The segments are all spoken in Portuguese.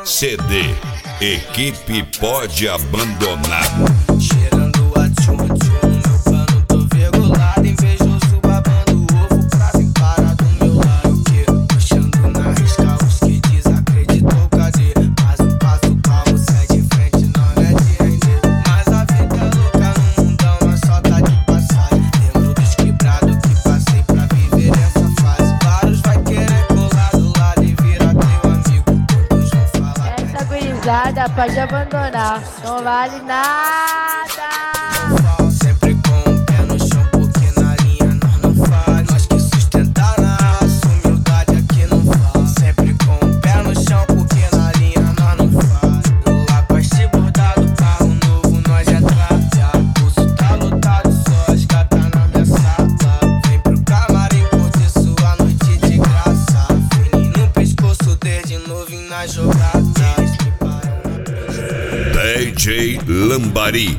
CD, equipe pode abandonar. Cheirando a tchum-tchum, meu pano tô virgulado, invejoso babando ovo pra vir parar do meu lado. Que puxando na risca os que desacreditou, cadê? Mais um passo calmo, segue em frente, não é de render. Mas a vida é louca no mundão, nós só tá de passagem. Lembro dos quebrados que passei pra viver essa fase. Vários vai querer colar do lado e virar teu amigo. Todos vão falar. Essa gurizada pode abandonar, não vale nada. Sempre com o pé no chão, porque na linha nós não faz. Nós que sustentar na raça, humildade aqui não faz. Sempre com o pé no chão, porque na linha nós não faz. Lá com este bordado, carro novo, nós é traçado. Pulso tá lotado, só as gatas na minha sala. Vem pro camarim curtir sua noite de graça. Fininho no pescoço, desde novinho na jogada. DJ Lambari,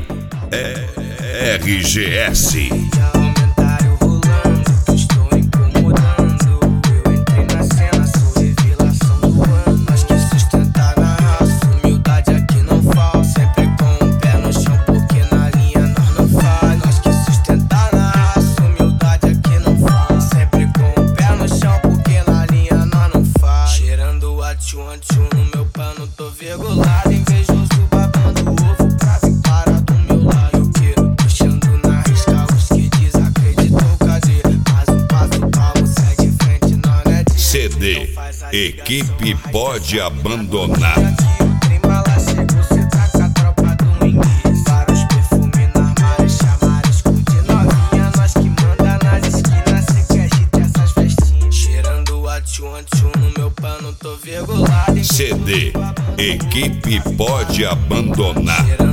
RGS. Comentário rolando, que estou incomodando. Eu entrei na cena, sou revelação do ano. Nós que sustentar na raça, humildade aqui não falta. Sempre com o pé no chão, porque na linha nós não faz. Nós que sustentar na raça, humildade aqui não falta. Sempre com o pé no chão, porque na linha nós não faz. Cheirando a tchum-tchum no meu pano, tô virgulado, invejoso babando ovo pra vir parar do meu lado. Que puxando na risca os que desacreditou, cadê? Mais um passo calmo, segue em frente, não é de CD, equipe pode abandonar. aqui o trem bala chegou, cê tá com a tropa do inglês. Vários perfumes na armário, chamar escute novinha. Nós que manda nas esquinas, cê que agita essas festinhas. Cheirando a tchum-tchum no meu pano, tô virgulado. CD, equipe pode abandonar.